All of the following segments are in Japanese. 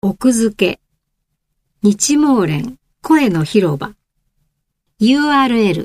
奥付け、日毛連声の広場 URL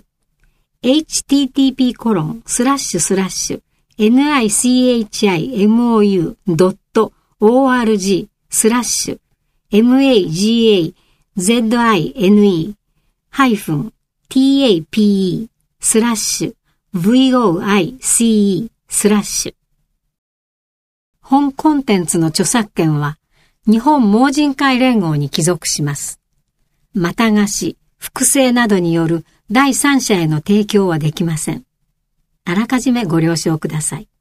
http://magazine.org/tape/voice/. 本コンテンツの著作権は日本盲人会連合に帰属します。また貸し、複製などによる第三者への提供はできません。あらかじめご了承ください。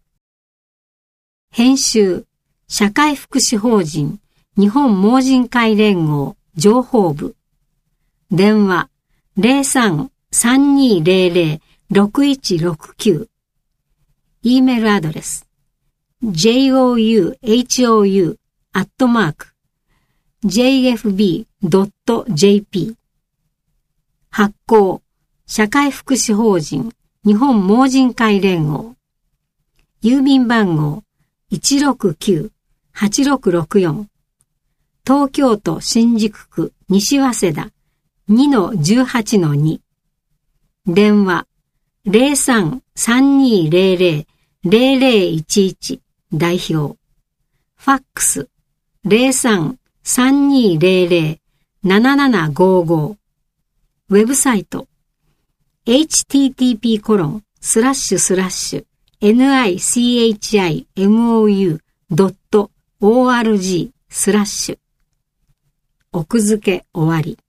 編集、社会福祉法人日本盲人会連合情報部。電話 03-3200-6169。E メールアドレス jouhou@jfb.jp。 発行、社会福祉法人日本盲人会連合。郵便番号 169-8664。東京都新宿区西早稲田 2-18-2。電話 03-3200-0011 代表。ファックス 03-3200-7755。ウェブサイト http://nichimou.org/. 奥付け終わり。